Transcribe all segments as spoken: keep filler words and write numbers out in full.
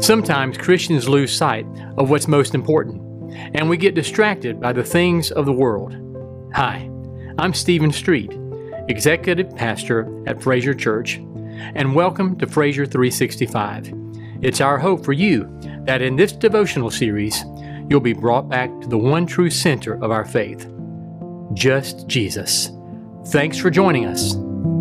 Sometimes Christians lose sight of what's most important, and we get distracted by the things of the world. Hi, I'm Stephen Street, Executive Pastor at Fraser Church, and welcome to Fraser three sixty-five. It's our hope for you that in this devotional series, you'll be brought back to the one true center of our faith, just Jesus. Thanks for joining us.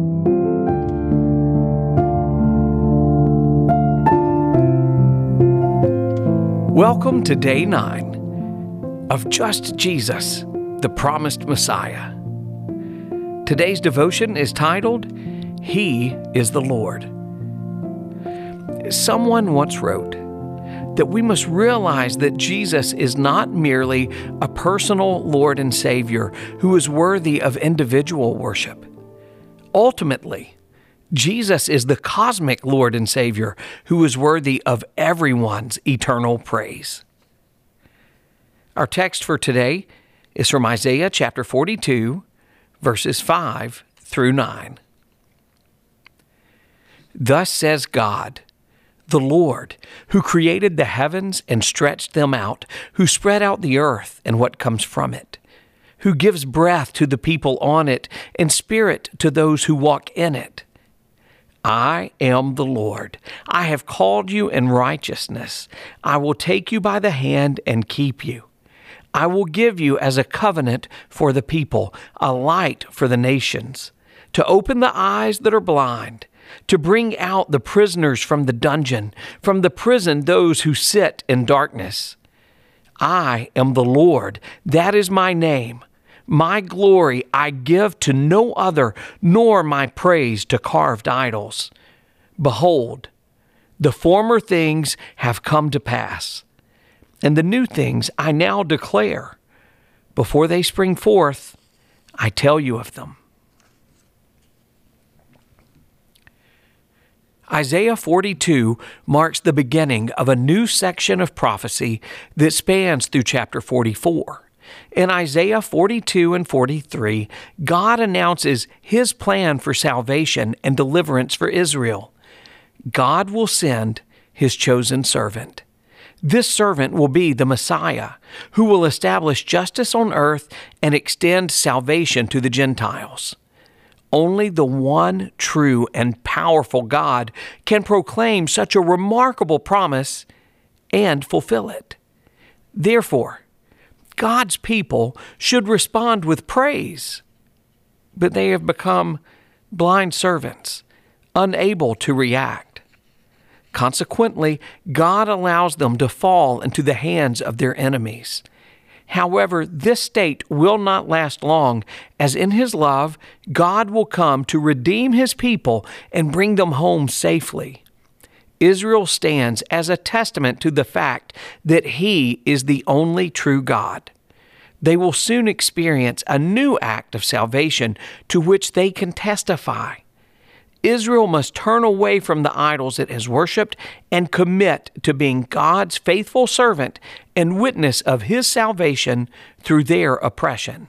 Welcome to day nine of Just Jesus, the Promised Messiah. Today's devotion is titled, He is the Lord. Someone once wrote that we must realize that Jesus is not merely a personal Lord and Savior who is worthy of individual worship. Ultimately, Jesus is the cosmic Lord and Savior who is worthy of everyone's eternal praise. Our text for today is from Isaiah chapter forty-two, verses five through nine. Thus says God, the Lord, who created the heavens and stretched them out, who spread out the earth and what comes from it, who gives breath to the people on it and spirit to those who walk in it. I am the Lord. I have called you in righteousness. I will take you by the hand and keep you. I will give you as a covenant for the people, a light for the nations, to open the eyes that are blind, to bring out the prisoners from the dungeon, from the prison those who sit in darkness. I am the Lord. That is my name. My glory I give to no other, nor my praise to carved idols. Behold, the former things have come to pass, and the new things I now declare. Before they spring forth, I tell you of them. Isaiah forty-two marks the beginning of a new section of prophecy that spans through chapter forty-four. In Isaiah forty-two and forty-three, God announces His plan for salvation and deliverance for Israel. God will send His chosen servant. This servant will be the Messiah, who will establish justice on earth and extend salvation to the Gentiles. Only the one true and powerful God can proclaim such a remarkable promise and fulfill it. Therefore, God's people should respond with praise, but they have become blind servants, unable to react. Consequently, God allows them to fall into the hands of their enemies. However, this state will not last long, as in His love, God will come to redeem His people and bring them home safely. Israel stands as a testament to the fact that He is the only true God. They will soon experience a new act of salvation to which they can testify. Israel must turn away from the idols it has worshipped and commit to being God's faithful servant and witness of His salvation through their oppression.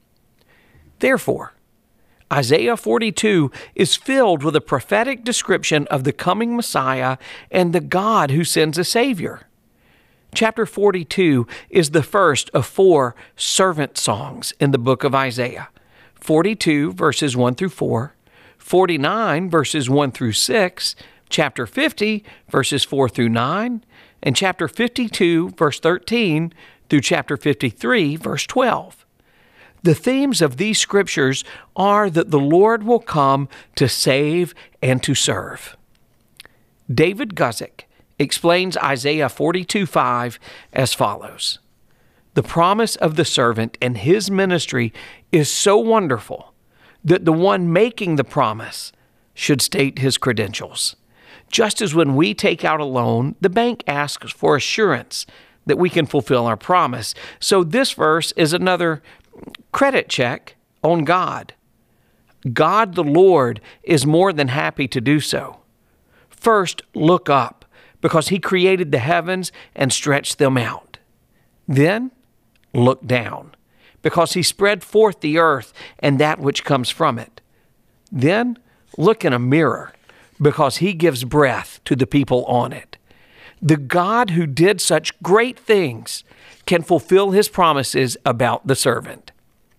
Therefore, Isaiah forty-two is filled with a prophetic description of the coming Messiah and the God who sends a Savior. Chapter forty-two is the first of four servant songs in the book of Isaiah. forty-two verses one through four, forty-nine verses one through six, chapter fifty verses four through nine, and chapter fifty-two verse thirteen through chapter fifty-three verse twelve. The themes of these scriptures are that the Lord will come to save and to serve. David Guzik explains Isaiah forty-two five as follows. The promise of the servant and his ministry is so wonderful that the one making the promise should state his credentials. Just as when we take out a loan, the bank asks for assurance that we can fulfill our promise. So this verse is another credit check on God. God the Lord is more than happy to do so. First, look up, because He created the heavens and stretched them out. Then, look down, because He spread forth the earth and that which comes from it. Then, look in a mirror, because He gives breath to the people on it. The God who did such great things can fulfill his promises about the servant.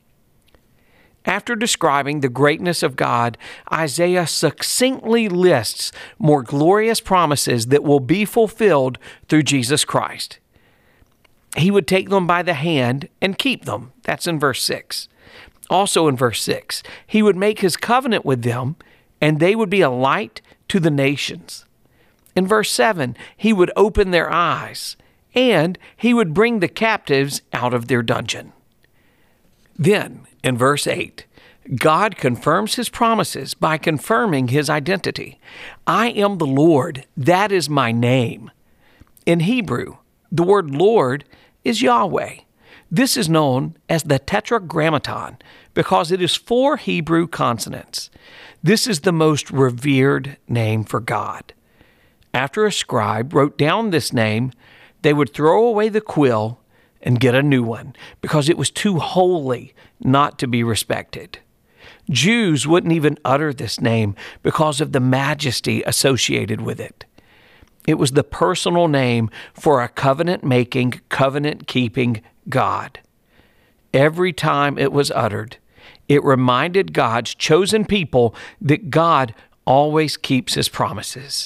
After describing the greatness of God, Isaiah succinctly lists more glorious promises that will be fulfilled through Jesus Christ. He would take them by the hand and keep them. That's in verse six. Also in verse six, he would make his covenant with them, and they would be a light to the nations. In verse seven, he would open their eyes, and he would bring the captives out of their dungeon. Then, in verse eight, God confirms his promises by confirming his identity. I am the Lord, that is my name. In Hebrew, the word Lord is Yahweh. This is known as the Tetragrammaton because it is four Hebrew consonants. This is the most revered name for God. After a scribe wrote down this name, they would throw away the quill and get a new one because it was too holy not to be respected. Jews wouldn't even utter this name because of the majesty associated with it. It was the personal name for a covenant-making, covenant-keeping God. Every time it was uttered, it reminded God's chosen people that God always keeps his promises.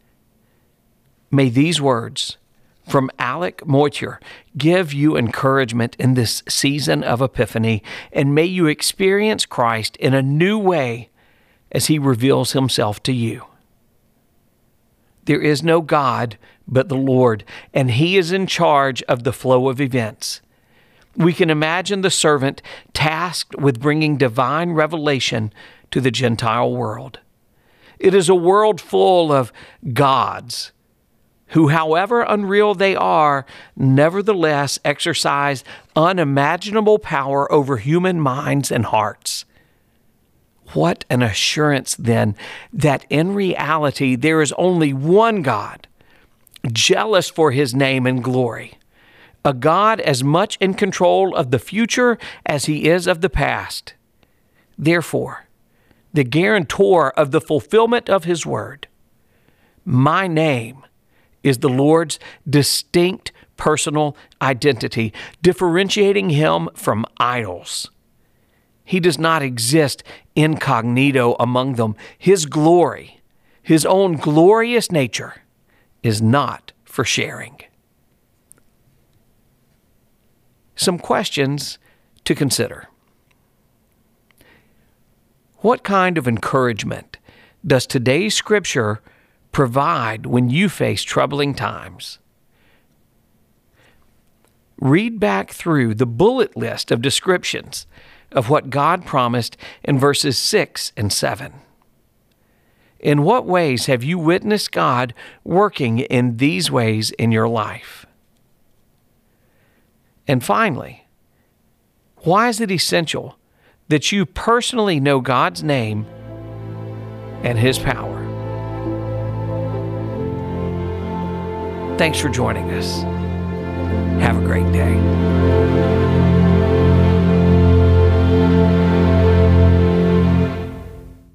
May these words from Alec Moitier give you encouragement in this season of Epiphany, and may you experience Christ in a new way as he reveals himself to you. There is no God but the Lord, and he is in charge of the flow of events. We can imagine the servant tasked with bringing divine revelation to the Gentile world. It is a world full of gods who, however unreal they are, nevertheless exercise unimaginable power over human minds and hearts. What an assurance, then, that in reality there is only one God, jealous for his name and glory, a God as much in control of the future as he is of the past. Therefore, the guarantor of the fulfillment of his word, my name is the Lord's distinct personal identity, differentiating him from idols. He does not exist incognito among them. His glory, his own glorious nature, is not for sharing. Some questions to consider. What kind of encouragement does today's scripture provide when you face troubling times? Read back through the bullet list of descriptions of what God promised in verses six and seven. In what ways have you witnessed God working in these ways in your life? And finally, why is it essential that you personally know God's name and his power? Thanks for joining us. Have a great day.